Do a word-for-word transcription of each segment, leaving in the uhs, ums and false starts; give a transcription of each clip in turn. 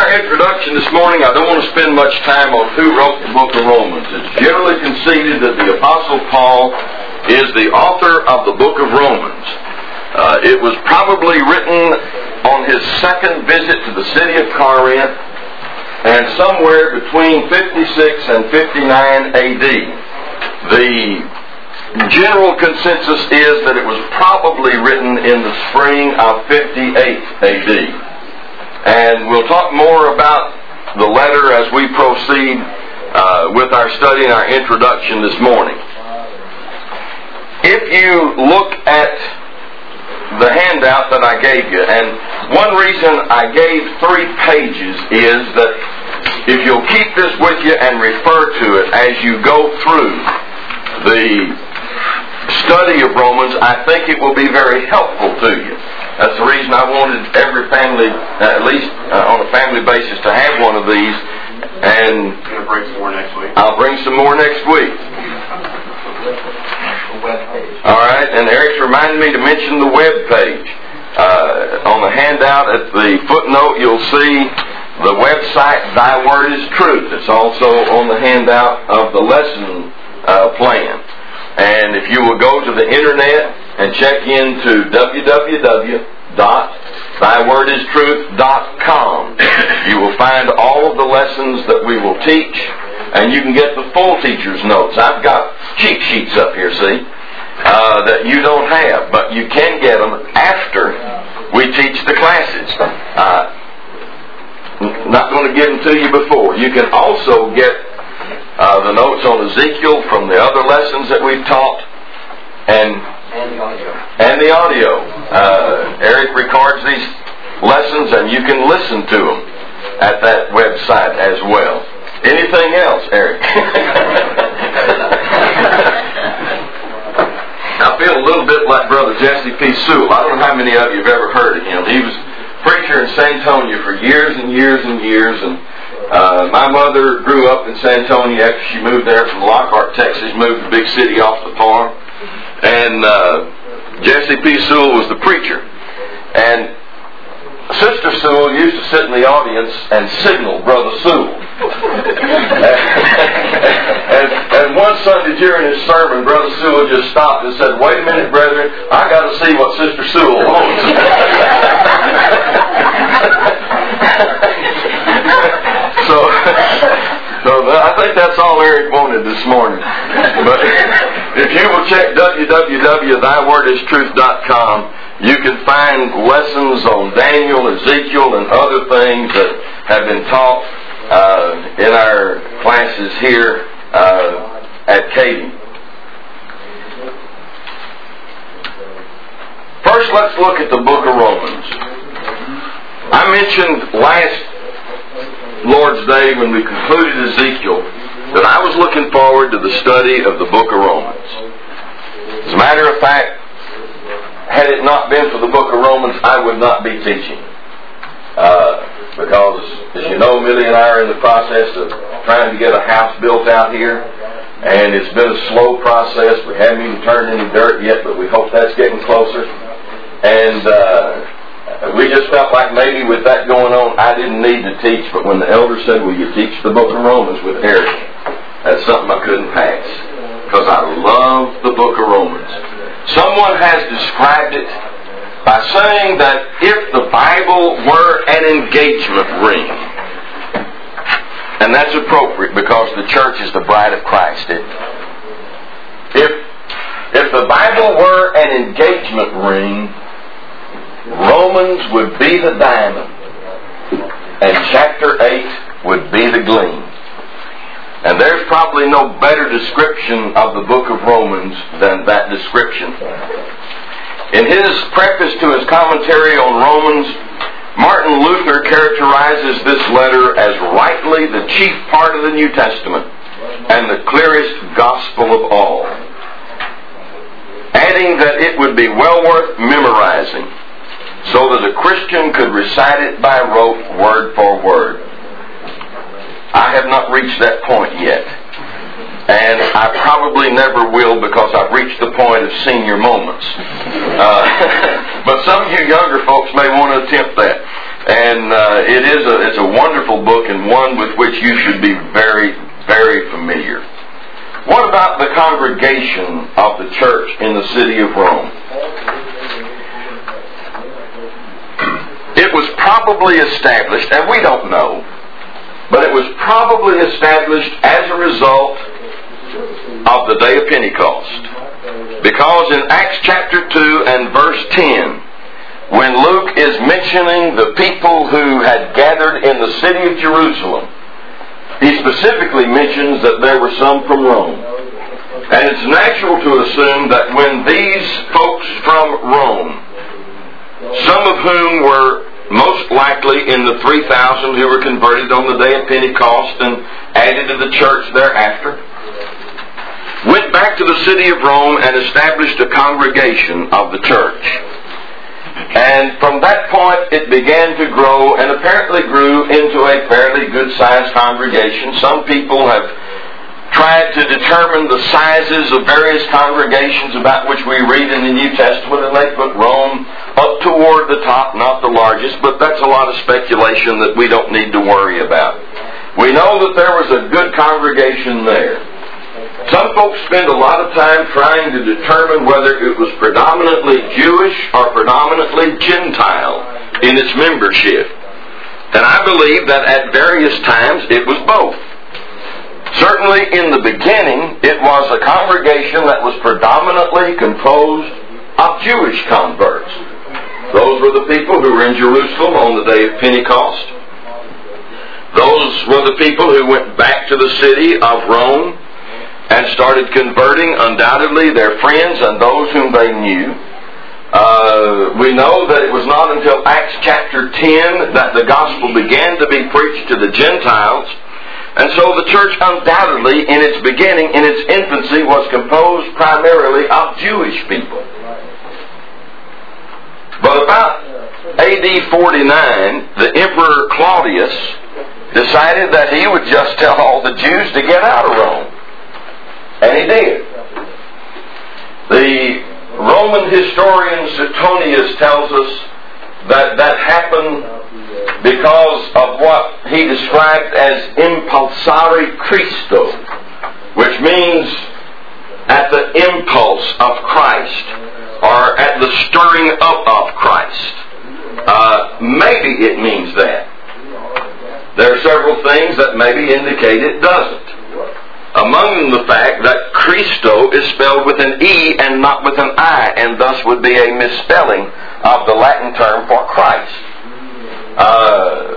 our introduction this morning, I don't want to spend much time on who wrote the book of Romans. It's generally conceded that the Apostle Paul is the author of the book of Romans. Uh, it was probably written on his second visit to the city of Corinth, and somewhere between fifty-six and fifty-nine A D. The general consensus is that it was probably written in the spring of fifty-eight A D. And we'll talk more about the letter as we proceed uh, with our study and our introduction this morning. If you look at the handout that I gave you, and one reason I gave three pages is that if you'll keep this with you and refer to it as you go through the study of Romans, I think it will be very helpful to you. That's the reason I wanted every family, at least uh, on a family basis, to have one of these. And you're going to bring some more next week? I'll bring some more next week. All right, and Eric's reminded me to mention the web page. Uh, on the handout at the footnote, you'll see the website, Thy Word is Truth. It's also on the handout of the lesson uh, plan. And if you will go to the internet and check into w w w dot thy word is truth dot com, you will find all of the lessons that we will teach, and you can get the full teacher's notes. I've got cheat sheets up here, see, uh, that you don't have, but you can get them after we teach the classes. Uh, not going to give them to you before. You can also get Uh, the notes on Ezekiel from the other lessons that we've taught, and and the audio. And the audio. Uh, Eric records these lessons, and you can listen to them at that website as well. Anything else, Eric? I feel a little bit like Brother Jesse P. Sewell. I don't know how many of you have ever heard of him. He was preacher in San Antonio for years and years and years, and Uh, my mother grew up in San Antonio after she moved there from Lockhart, Texas, moved to the big city off the farm. And uh, Jesse P. Sewell was the preacher. And Sister Sewell used to sit in the audience and signal Brother Sewell. and, and one Sunday during his sermon, Brother Sewell just stopped and said, "Wait a minute, brethren, I got to see what Sister Sewell wants." So, so I think that's all Eric wanted this morning. But if you will check w w w dot thy word is truth dot com, you can find lessons on Daniel, Ezekiel, and other things that have been taught uh, in our classes here uh, at Katy. First, let's look at the book of Romans. I mentioned last Lord's Day, when we concluded Ezekiel, that I was looking forward to the study of the book of Romans. As a matter of fact, had it not been for the book of Romans, I would not be teaching. Uh, because, as you know, Millie and I are in the process of trying to get a house built out here, and it's been a slow process. We haven't even turned any dirt yet, but we hope that's getting closer. And uh, we just felt like maybe with that going on, I didn't need to teach. But when the elder said, "Will you teach the book of Romans with Eric?" that's something I couldn't pass, because I love the book of Romans. Someone has described it by saying that if the Bible were an engagement ring, and that's appropriate because the church is the bride of Christ. It, if if the Bible were an engagement ring, Romans would be the diamond, and chapter eight would be the gleam. And there's probably no better description of the book of Romans than that description. In his preface to his commentary on Romans, Martin Luther characterizes this letter as rightly the chief part of the New Testament and the clearest gospel of all, adding that it would be well worth memorizing, so that a Christian could recite it by rote, word for word. I have not reached that point yet. And I probably never will, because I've reached the point of senior moments. Uh, but some of you younger folks may want to attempt that. And uh, it is a, it's a wonderful one with which you should be very, very familiar. What about the congregation of the church in the city of Rome? It was probably established, and we don't know, but it was probably established as a result of the day of Pentecost. Because in Acts chapter two and verse ten, when Luke is mentioning the people who had gathered in the city of Jerusalem, he specifically mentions that there were some from Rome. And it's natural to assume that when these folks from Rome, some of whom were most likely in the three thousand who were converted on the day of Pentecost and added to the church thereafter, went back to the city of Rome and established a congregation of the church. And from that point it began to grow, and apparently grew into a fairly good-sized congregation. Some people have tried to determine the sizes of various congregations about which we read in the New Testament, and they put Rome up toward the top, not the largest, but that's a lot of speculation that we don't need to worry about. We know that there was a good congregation there. Some folks spend a lot of time trying to determine whether it was predominantly Jewish or predominantly Gentile in its membership. And I believe that at various times it was both. Certainly in the beginning, it was a congregation that was predominantly composed of Jewish converts. Those were the people who were in Jerusalem on the day of Pentecost. Those were the people who went back to the city of Rome and started converting, undoubtedly, their friends and those whom they knew. Uh, we know that it was not until Acts chapter ten that the gospel began to be preached to the Gentiles. And so the church undoubtedly, in its beginning, in its infancy, was composed primarily of Jewish people. But about A D forty-nine, the Emperor Claudius decided that he would just tell all the Jews to get out of Rome. And he did. The Roman historian Suetonius tells us that that happened because of what he described as impulsare Christo, which means at the impulse of Christ, or at the stirring up of Christ. Uh, maybe it means that. There are several things that maybe indicate it doesn't. Among them the fact that Christo is spelled with an E and not with an I, and thus would be a misspelling of the Latin term for Christ. Uh,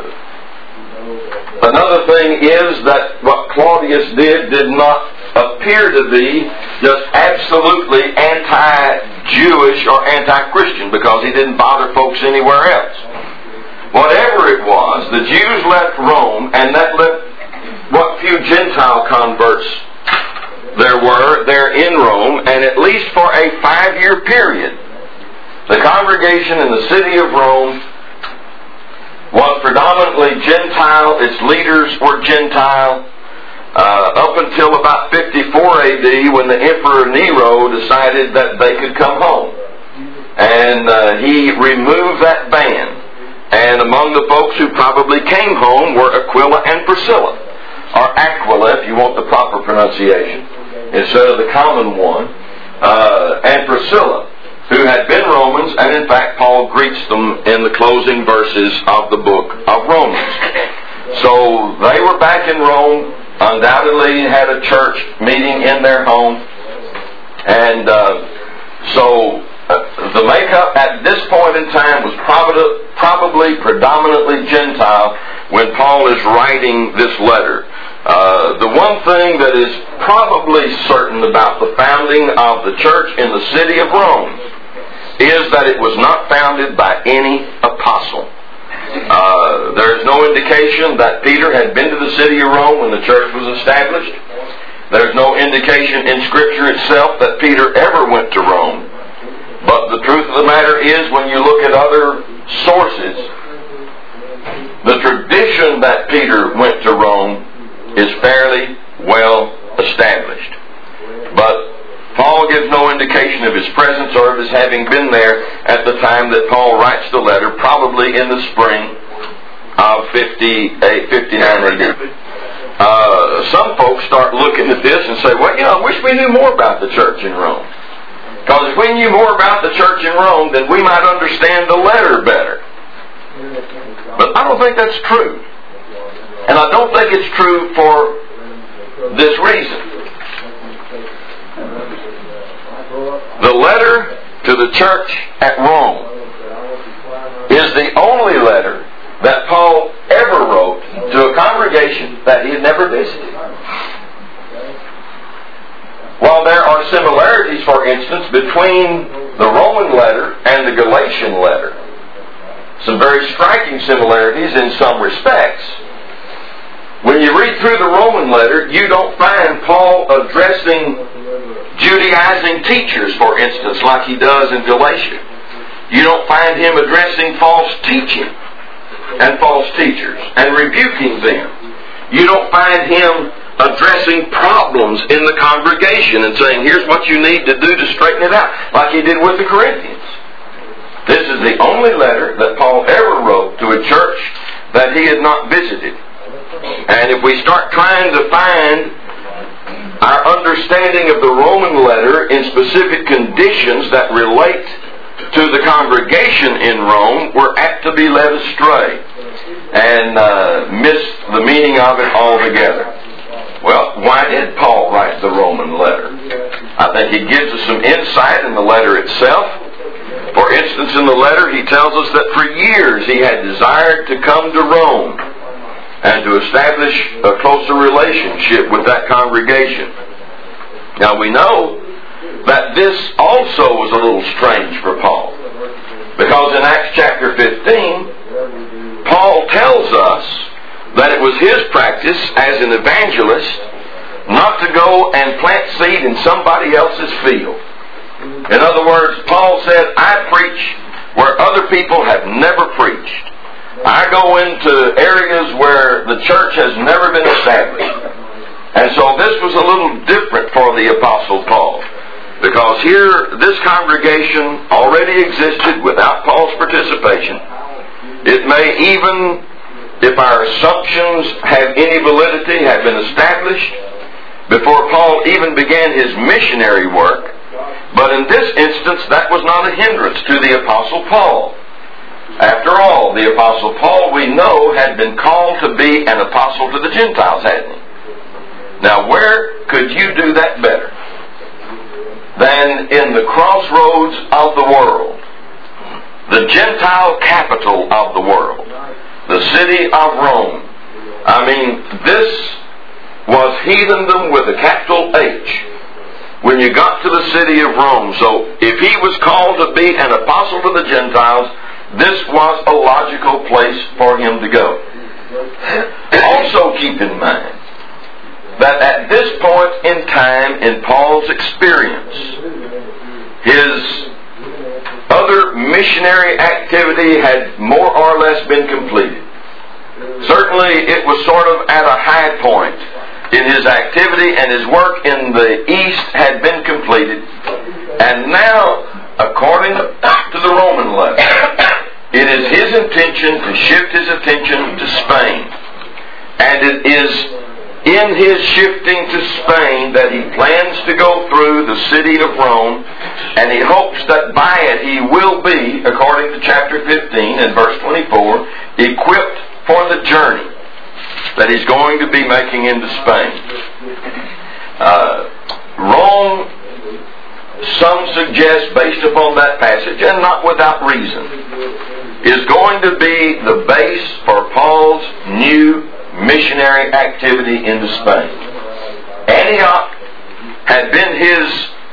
another thing is that what Claudius did did not appear to be just absolutely anti-Jewish or anti-Christian, because he didn't bother folks anywhere else. Whatever it was, the Jews left Rome, and that left what few Gentile converts there were there in Rome, and at least for a five-year period, the congregation in the city of Rome was predominantly Gentile. Its leaders were Gentile, uh, up until about fifty-four A D, when the Emperor Nero decided that they could come home. And uh, he removed that ban. And among the folks who probably came home were Aquila and Priscilla, or Aquila, if you want the proper pronunciation, instead of the common one, uh, and Priscilla, who had been Romans, and in fact Paul greets them in the closing verses of the book of Romans. So they were back in Rome, undoubtedly had a church meeting in their home, and uh, so uh, the makeup at this point in time was probably, probably predominantly Gentile when Paul is writing this letter. Uh, the one thing that is probably certain about the founding of the church in the city of Rome is that it was not founded by any apostle. Uh, there is no indication that Peter had been to the city of Rome when the church was established. There's no indication in Scripture itself that Peter ever went to Rome. But the truth of the matter is, when you look at other sources, the tradition that Peter went to Rome is fairly well established. But Paul gives no indication of his presence or of his having been there at the time that Paul writes the letter, probably in the spring of fifty-eight, fifty-nine A D. Uh, some folks start looking at this and say, well, you know, I wish we knew more about the church in Rome. Because if we knew more about the church in Rome, then we might understand the letter better. But I don't think that's true. And I don't think it's true for this reason. The letter to the church at Rome is the only letter that Paul ever wrote to a congregation that he had never visited. While there are similarities, for instance, between the Roman letter and the Galatian letter, some very striking similarities in some respects, when you read through the Roman letter, you don't find Paul addressing Judaizing teachers, for instance, like he does in Galatia. You don't find him addressing false teaching and false teachers and rebuking them. You don't find him addressing problems in the congregation and saying, here's what you need to do to straighten it out, like he did with the Corinthians. This is the only letter that Paul ever wrote to a church that he had not visited. And if we start trying to find our understanding of the Roman letter in specific conditions that relate to the congregation in Rome, we're apt to be led astray and uh, miss the meaning of it altogether. Well, why did Paul write the Roman letter? I think he gives us some insight in the letter itself. For instance, in the letter he tells us that for years he had desired to come to Rome and to establish a closer relationship with that congregation. Now we know that this also was a little strange for Paul, because in Acts chapter fifteen, Paul tells us that it was his practice as an evangelist not to go and plant seed in somebody else's field. In other words, Paul said, I preach where other people have never preached. I go into areas where the church has never been established. And so this was a little different for the Apostle Paul, because here this congregation already existed without Paul's participation. It may even, if our assumptions have any validity, have been established before Paul even began his missionary work. But in this instance, that was not a hindrance to the Apostle Paul. After all, the Apostle Paul, we know, had been called to be an apostle to the Gentiles, hadn't he? Now, where could you do that better than in the crossroads of the world, the Gentile capital of the world, the city of Rome? I mean, this was heathendom with a capital H when you got to the city of Rome. So if he was called to be an apostle to the Gentiles, this was a logical place for him to go. Also keep in mind that at this point in time in Paul's experience, his other missionary activity had more or less been completed. Certainly it was sort of at a high point in his activity, and his work in the East had been completed. And now, according to the Roman letter, it is his intention to shift his attention to Spain. And it is in his shifting to Spain that he plans to go through the city of Rome, and he hopes that by it he will be, according to chapter fifteen and verse twenty-four, equipped for the journey that he's going to be making into Spain. Uh, Rome, some suggest, based upon that passage, and not without reason, is going to be the base for Paul's new missionary activity into Spain. Antioch had been his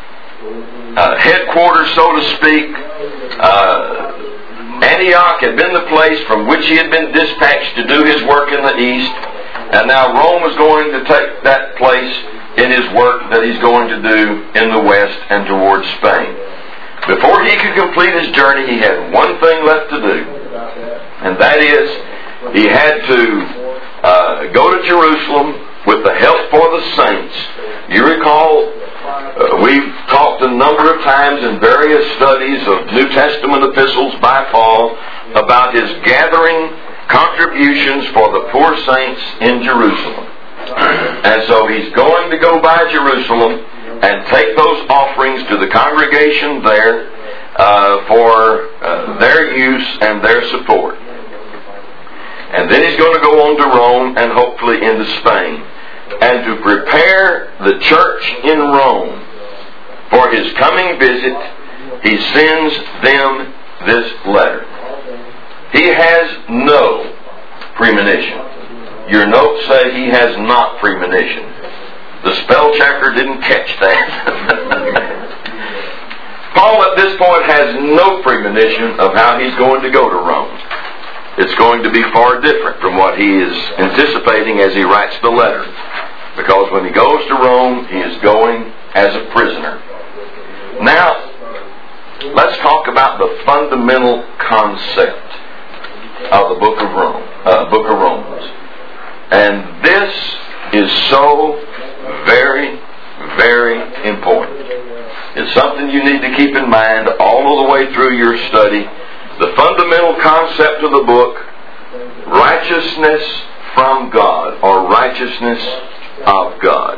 uh, headquarters, so to speak. Uh, Antioch had been the place from which he had been dispatched to do his work in the East, and now Rome was going to take that place in his work that he's going to do in the West and towards Spain. Before he could complete his journey, he had one thing left to do, and that is he had to uh, go to Jerusalem with the help for the saints. You recall, uh, we've talked a number of times in various studies of New Testament epistles by Paul about his gathering contributions for the poor saints in Jerusalem. And so he's going to go by Jerusalem and take those offerings to the congregation there uh, for uh, their use and their support. And then he's going to go on to Rome and hopefully into Spain. And to prepare the church in Rome for his coming visit, he sends them this letter. He has no premonition. Your notes say he has not premonition. The spell checker didn't catch that. Paul at this point has no premonition of how he's going to go to Rome. It's going to be far different from what he is anticipating as he writes the letter. Because when he goes to Rome, he is going as a prisoner. Now, let's talk about the fundamental concept of the book of Rome, uh, book of Romans. And this is so very, very important. It's something you need to keep in mind all of the way through your study. The fundamental concept of the book, righteousness from God, or righteousness of God.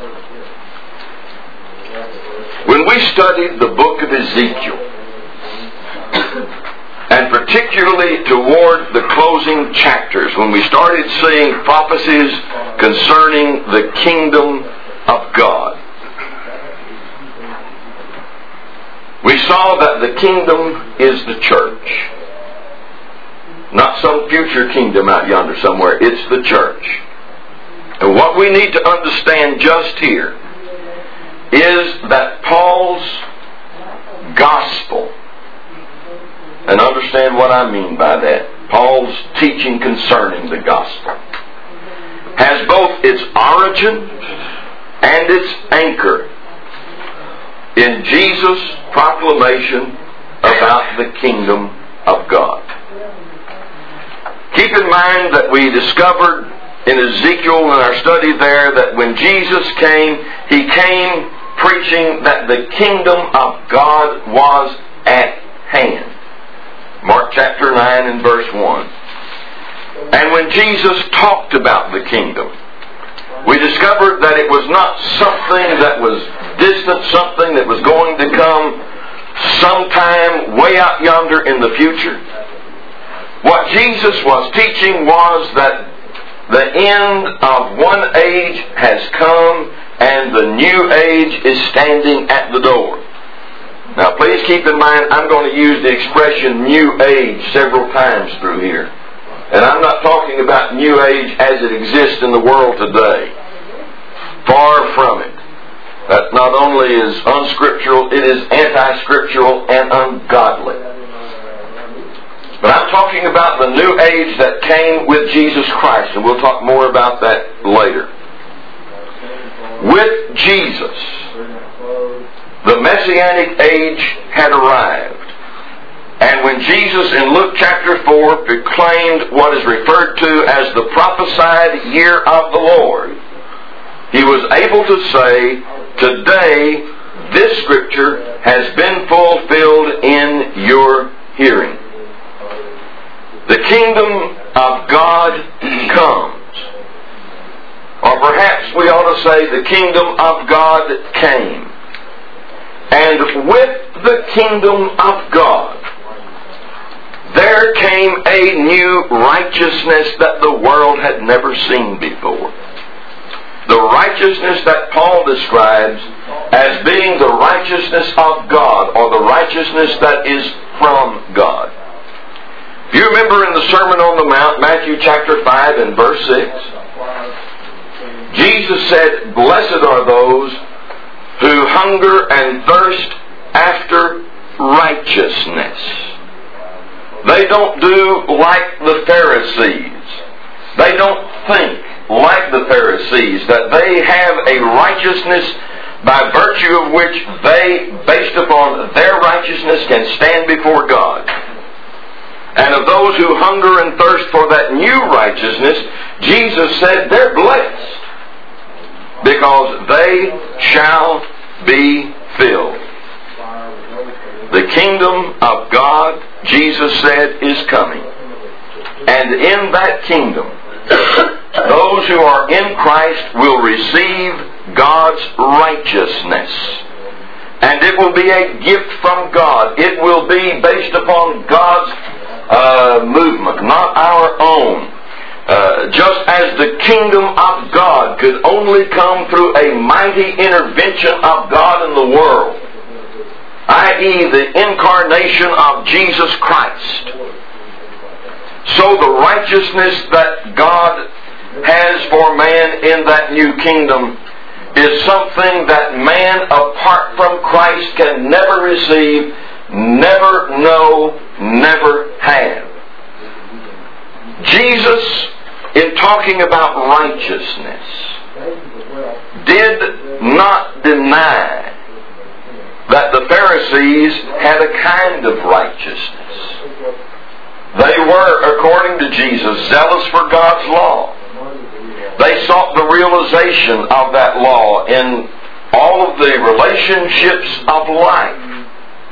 When we studied the book of Ezekiel, and particularly toward the closing chapters, when we started seeing prophecies concerning the kingdom of God, we saw that the kingdom is the church. Not some future kingdom out yonder somewhere. It's the church. And what we need to understand just here is that Paul's gospel, and understand what I mean by that, Paul's teaching concerning the gospel, has both its origin and its anchor in Jesus' proclamation about the kingdom of God. Keep in mind that we discovered in Ezekiel in our study there that when Jesus came, He came preaching that the kingdom of God was at hand. Mark chapter nine and verse one. And when Jesus talked about the kingdom, we discovered that it was not something that was distant, something that was going to come sometime way out yonder in the future. What Jesus was teaching was that the end of one age has come and the new age is standing at the door. Now please keep in mind, I'm going to use the expression new age several times through here. And I'm not talking about new age as it exists in the world today. Far from it. That not only is unscriptural, it is anti-scriptural and ungodly. But I'm talking about the new age that came with Jesus Christ, and we'll talk more about that later. With Jesus, the Messianic age had arrived. And when Jesus in Luke chapter four proclaimed what is referred to as the prophesied year of the Lord, He was able to say, today this scripture has been fulfilled in your hearing. The kingdom of God comes. Or perhaps we ought to say the kingdom of God came. And with the kingdom of God, there came a new righteousness that the world had never seen before. The righteousness that Paul describes as being the righteousness of God, or the righteousness that is from God. You remember in the Sermon on the Mount, Matthew chapter five and verse six, Jesus said, "Blessed are those who hunger and thirst after righteousness." They don't do like the Pharisees. They don't think like the Pharisees, that they have a righteousness by virtue of which they, based upon their righteousness, can stand before God. And of those who hunger and thirst for that new righteousness, Jesus said they're blessed, because they shall be filled. The kingdom of God, Jesus said, is coming. And in that kingdom, those who are in Christ will receive God's righteousness. And it will be a gift from God. It will be based upon God's uh, movement, not our own. Uh, just as the kingdom of God could only come through a mighty intervention of God in the world, that is the incarnation of Jesus Christ. So the righteousness that God has for man in that new kingdom is something that man apart from Christ can never receive, never know, never have. Jesus, in talking about righteousness, did not deny that the Pharisees had a kind of righteousness. They were, according to Jesus, zealous for God's law. They sought the realization of that law in all of the relationships of life.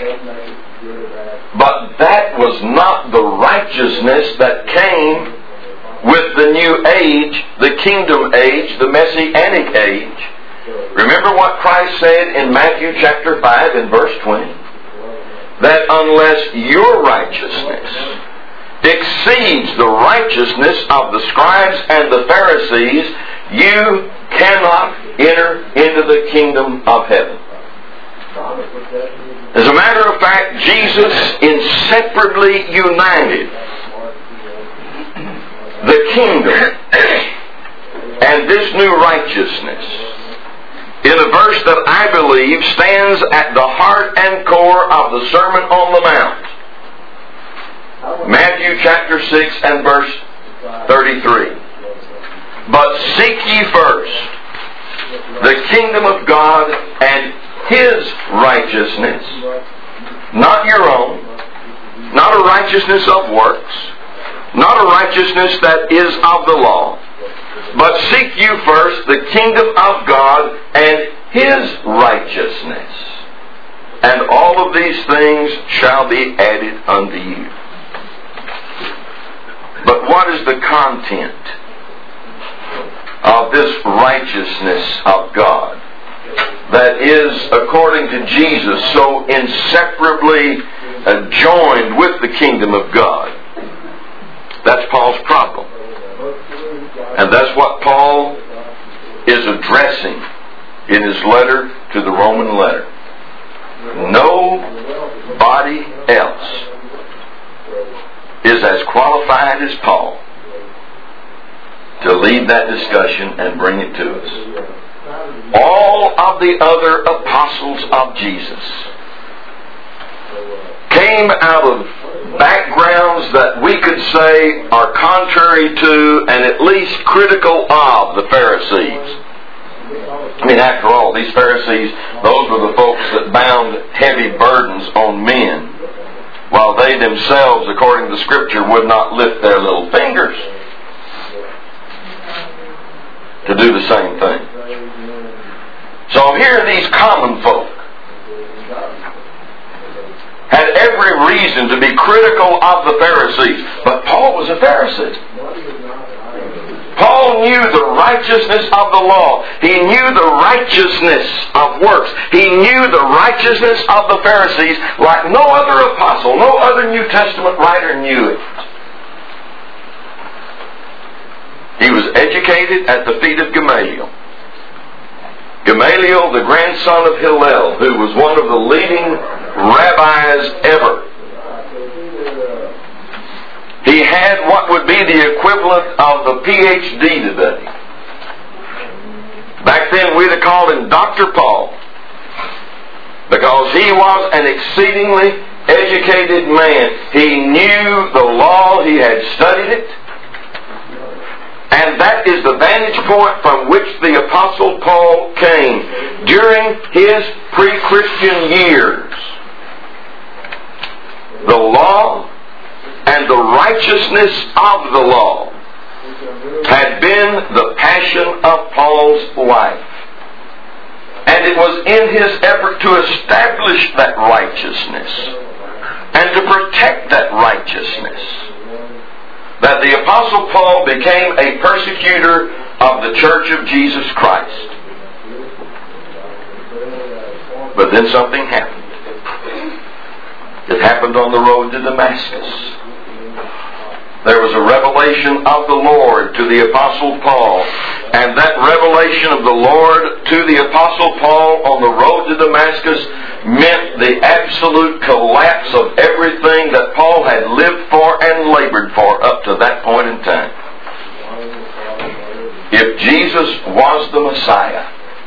But that was not the righteousness that came with the new age, the kingdom age, the messianic age. Remember what Christ said in Matthew chapter five and verse twenty? That unless your righteousness exceeds the righteousness of the scribes and the Pharisees, you cannot enter into the kingdom of heaven. As a matter of fact, Jesus inseparably united the kingdom and this new righteousness in a verse that I believe stands at the heart and core of the Sermon on the Mount. Matthew chapter six and verse thirty-three. But seek ye first the kingdom of God and His righteousness, not your own, not a righteousness of works, not a righteousness that is of the law, but seek you first the kingdom of God and His righteousness, and all of these things shall be added unto you. But what is the content of this righteousness of God that is, according to Jesus, so inseparably uh, joined with the kingdom of God? That's Paul's problem. And that's what Paul is addressing in his letter to the Roman letter. Nobody else is as qualified as Paul to lead that discussion and bring it to us. All of the other apostles of Jesus came out of backgrounds that we could say are contrary to and at least critical of the Pharisees. I mean, after all, these Pharisees, those were the folks that bound heavy burdens on men, while they themselves, according to Scripture, would not lift their little fingers to do the same thing. So here these common folk had every reason to be critical of the Pharisees. But Paul was a Pharisee. Paul knew the righteousness of the law. He knew the righteousness of works. He knew the righteousness of the Pharisees like no other apostle, no other New Testament writer knew it. He was educated at the feet of Gamaliel. Gamaliel, the grandson of Hillel, who was one of the leading rabbis ever. He had what would be the equivalent of the P H D today. Back then we'd have called him Doctor Paul, because he was an exceedingly educated man. He knew the law, he had studied it, and that is the vantage point from which the Apostle Paul came during his pre-Christian years. The law and the righteousness of the law had been the passion of Paul's life. And it was in his effort to establish that righteousness and to protect that righteousness that the Apostle Paul became a persecutor of the Church of Jesus Christ. But then something happened. It happened on the road to Damascus. There was a revelation of the Lord to the Apostle Paul. And that revelation of the Lord to the Apostle Paul on the road to Damascus meant the absolute collapse of everything that Paul had lived for and labored for up to that point in time. If Jesus was the Messiah,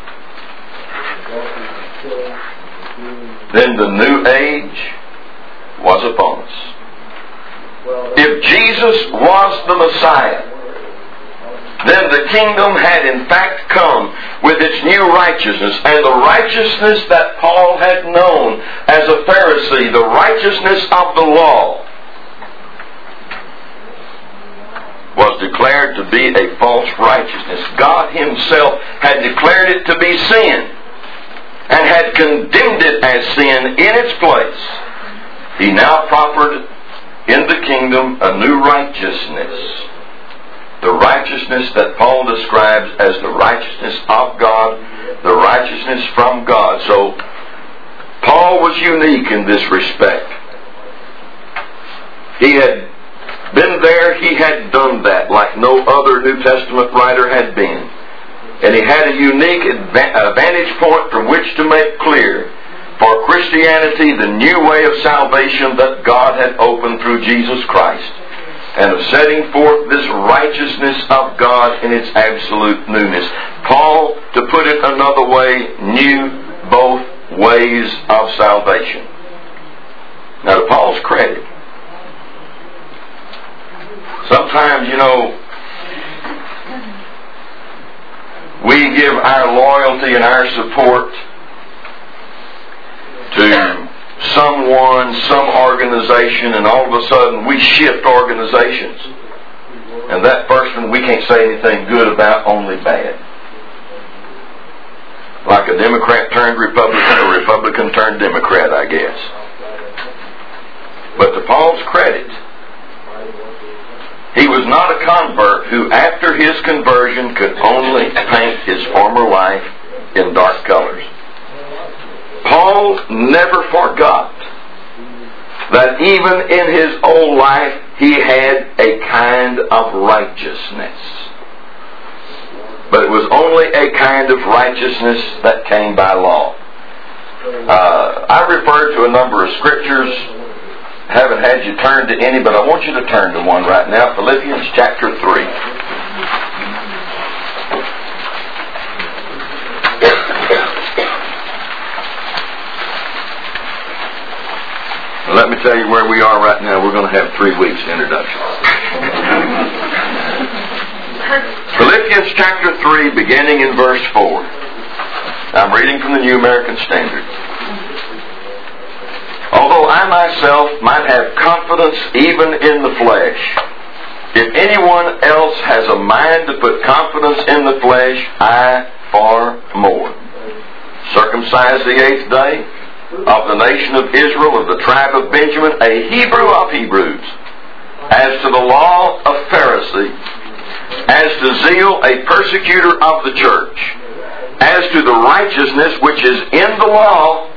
then the new age was upon us. If Jesus was the Messiah, then the kingdom had in fact come with its new righteousness, and the righteousness that Paul had known as a Pharisee, the righteousness of the law, was declared to be a false righteousness. God Himself had declared it to be sin and had condemned it as sin in its place. He now proffered in the kingdom a new righteousness. The righteousness that Paul describes as the righteousness of God, the righteousness from God. So, Paul was unique in this respect. He had been there, he had done that like no other New Testament writer had been. And he had a unique vantage point from which to make clear for Christianity the new way of salvation that God had opened through Jesus Christ, and of setting forth this righteousness of God in its absolute newness. Paul, to put it another way, knew both ways of salvation. Now, to Paul's credit, sometimes, you know, we give our loyalty and our support to someone, some organization, and all of a sudden we shift organizations. And that first one we can't say anything good about, only bad. Like a Democrat turned Republican, or Republican turned Democrat, I guess. But to Paul's credit, he was not a convert who, after his conversion, could only paint his former life in dark colors. Paul never forgot that even in his old life he had a kind of righteousness. But it was only a kind of righteousness that came by law. Uh, I referred to a number of scriptures. Haven't had you turn to any, but I want you to turn to one right now. Philippians chapter three. Let me tell you where we are right now. We're going to have three weeks introduction. Philippians chapter three, beginning in verse four. I'm reading from the New American Standard. Although I myself might have confidence even in the flesh, if anyone else has a mind to put confidence in the flesh, I far more. Circumcised the eighth day, of the nation of Israel, of the tribe of Benjamin, a Hebrew of Hebrews, as to the law, a Pharisee, as to zeal, a persecutor of the church, as to the righteousness which is in the law,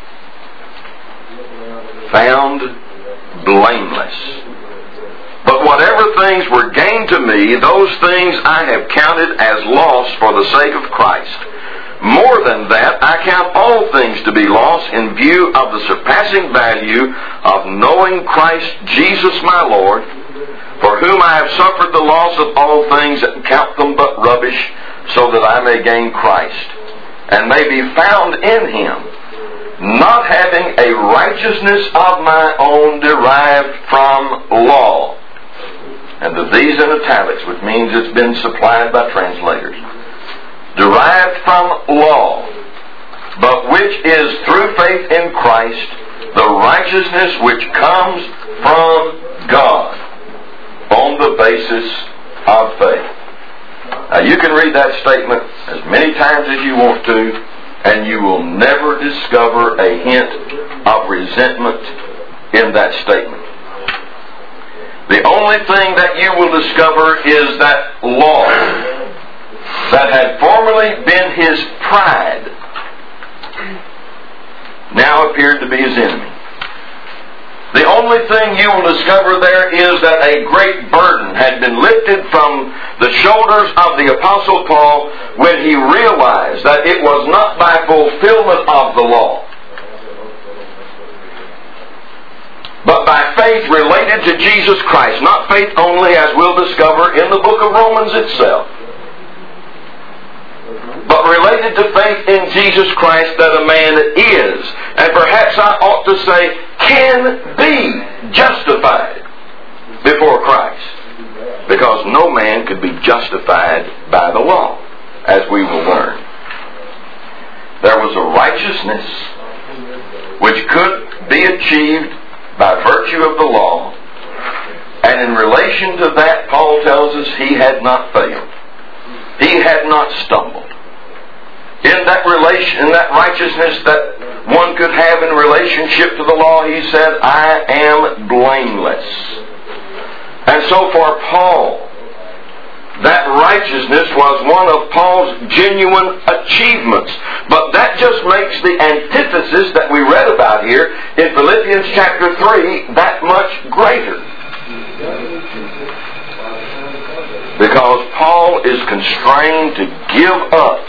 found blameless. But whatever things were gained to me, those things I have counted as loss for the sake of Christ. More than that, I count all things to be lost in view of the surpassing value of knowing Christ Jesus my Lord, for whom I have suffered the loss of all things and count them but rubbish, so that I may gain Christ, and may be found in Him, not having a righteousness of my own derived from law. And the these in italics, which means it's been supplied by translators. Derived from law, but which is through faith in Christ, the righteousness which comes from God on the basis of faith. Now you can read that statement as many times as you want to, and you will never discover a hint of resentment in that statement. The only thing that you will discover is that law that had formerly been his pride now appeared to be his enemy. The only thing you will discover there is that a great burden had been lifted from the shoulders of the Apostle Paul when he realized that it was not by fulfillment of the law, but by faith related to Jesus Christ. Not faith only, as we'll discover in the book of Romans itself, but related to faith in Jesus Christ, that a man is, and perhaps I ought to say, can be justified before Christ. Because no man could be justified by the law, as we will learn. There was a righteousness which could be achieved by virtue of the law, and in relation to that, Paul tells us he had not failed. He had not stumbled. In that relation, in that righteousness that one could have in relationship to the law, he said, I am blameless. And so for Paul, that righteousness was one of Paul's genuine achievements. But that just makes the antithesis that we read about here in Philippians chapter three that much greater. Because Paul is constrained to give up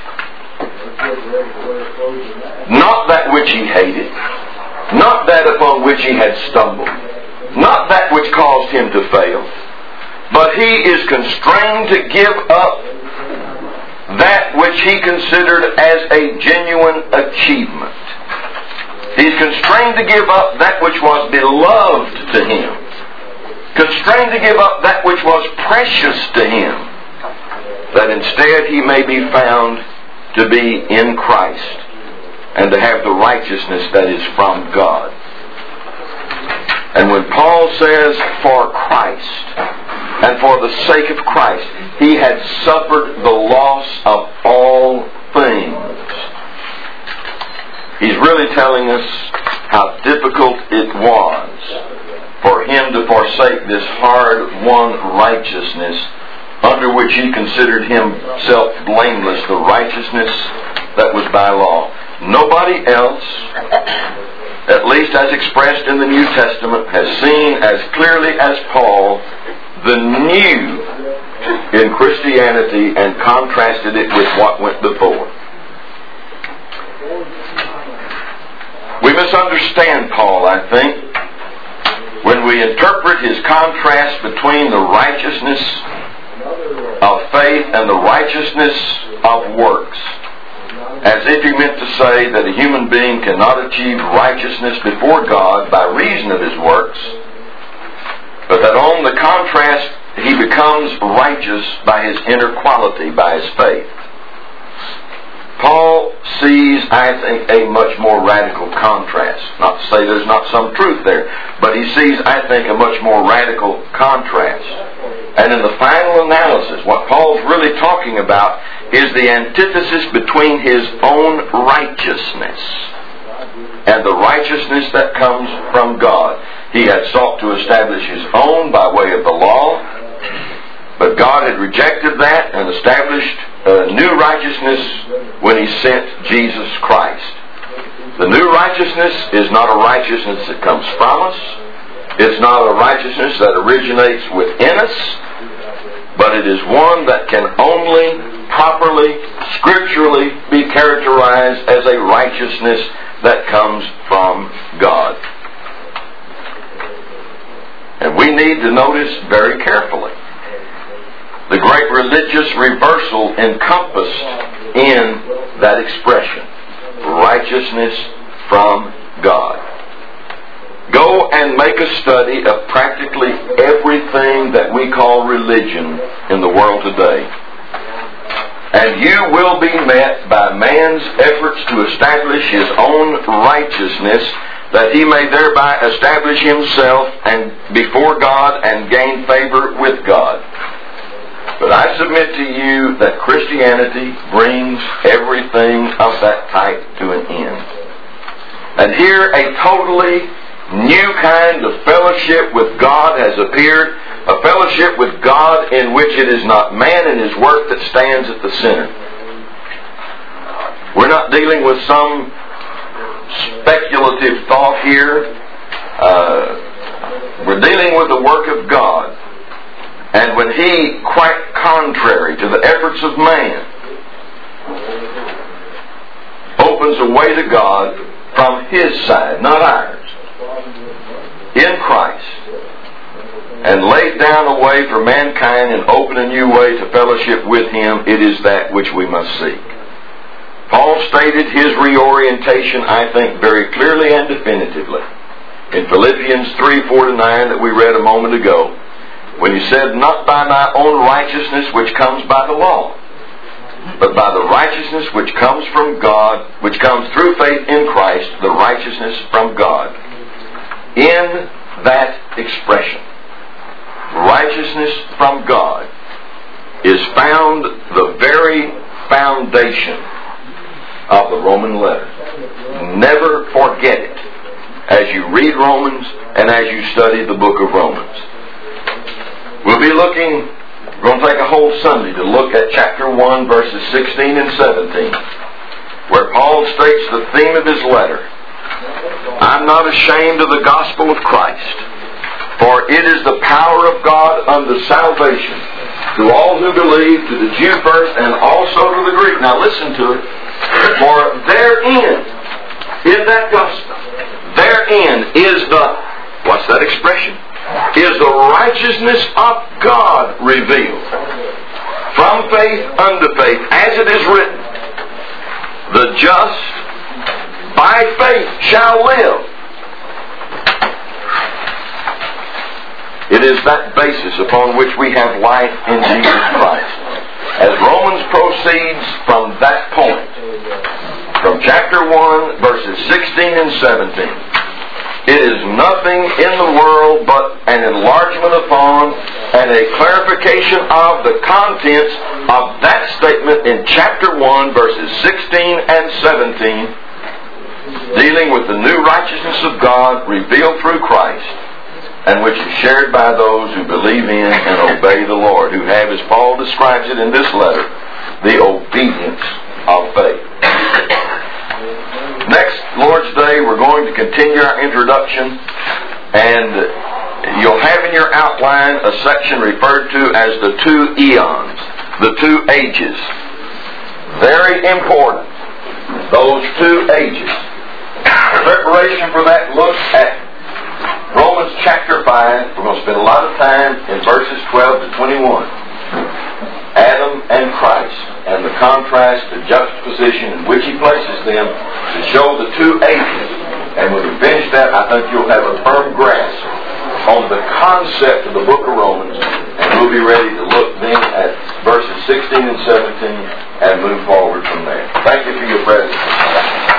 not that which he hated, not that upon which he had stumbled, not that which caused him to fail, but he is constrained to give up that which he considered as a genuine achievement. He's constrained to give up that which was beloved to him, constrained to give up that which was precious to him, that instead he may be found to be in Christ and to have the righteousness that is from God. And when Paul says, for Christ, and for the sake of Christ, he had suffered the loss of all things, he's really telling us how difficult it was for him to forsake this hard-won righteousness under which he considered himself blameless, the righteousness that was by law. Nobody else, at least as expressed in the New Testament, has seen as clearly as Paul the new in Christianity and contrasted it with what went before. We misunderstand Paul, I think, when we interpret his contrast between the righteousness of faith and the righteousness of works, as if he meant to say that a human being cannot achieve righteousness before God by reason of his works, but that on the contrast he becomes righteous by his inner quality, by his faith. Paul sees, I think, a much more radical contrast. Not to say there's not some truth there, but he sees, I think, a much more radical contrast. And in the final analysis, what Paul's really talking about is the antithesis between his own righteousness and the righteousness that comes from God. He had sought to establish his own by way of the law, but God had rejected that and established a new righteousness when he sent Jesus Christ. The new righteousness is not a righteousness that comes from us. It's not a righteousness that originates within us, but it is one that can only properly, scripturally be characterized as a righteousness that comes from God. And we need to notice very carefully the great religious reversal encompassed in that expression, righteousness from God. Go and make a study of practically everything that we call religion in the world today, and you will be met by man's efforts to establish his own righteousness, that he may thereby establish himself and before God and gain favor with God. But I submit to you that Christianity brings everything of that type to an end. And here a totally new kind of fellowship with God has appeared A fellowship with God in which it is not man and his work that stands at the center. We're not dealing with some speculative thought here. Uh, we're dealing with the work of God. And when He, quite contrary to the efforts of man, opens a way to God from His side, not ours, in Christ, and lays down a way for mankind and open a new way to fellowship with Him, it is that which we must seek. Paul stated his reorientation, I think, very clearly and definitively in Philippians three, four to nine that we read a moment ago, when he said, not by my own righteousness which comes by the law, but by the righteousness which comes from God, which comes through faith in Christ, the righteousness from God. In that expression, righteousness from God, is found the very foundation of the Roman letter. Never forget it as you read Romans and as you study the book of Romans. We'll be looking, we're going to take a whole Sunday to look at chapter one, verses sixteen and seventeen, where Paul states the theme of his letter. I'm not ashamed of the gospel of Christ, for it is the power of God unto salvation to all who believe, to the Jew first and also to the Greek. Now listen to it. For therein, in that gospel, therein is the, what's that expression? Is the righteousness of God revealed. From faith unto faith, as it is written, the just by faith shall live. It is that basis upon which we have life in Jesus Christ. As Romans proceeds from that point, from chapter one, verses sixteen and seventeen, it is nothing in the world but an enlargement upon and a clarification of the contents of that statement in chapter one, verses sixteen and seventeen, dealing with the new righteousness of God revealed through Christ, and which is shared by those who believe in and obey the Lord, who have, as Paul describes it in this letter, the obedience of faith. Next Lord's Day, we're going to continue our introduction, and you'll have in your outline a section referred to as the two eons, the two ages. Very important, those two ages. Preparation for that look at Romans chapter five. We're going to spend a lot of time in verses twelve to twenty-one. Adam and Christ, and the contrast, the juxtaposition in which He places them to show the two ages. And when we finish that, I think you'll have a firm grasp on the concept of the book of Romans, and we'll be ready to look then at verses sixteen and seventeen and move forward from there. Thank you for your presence.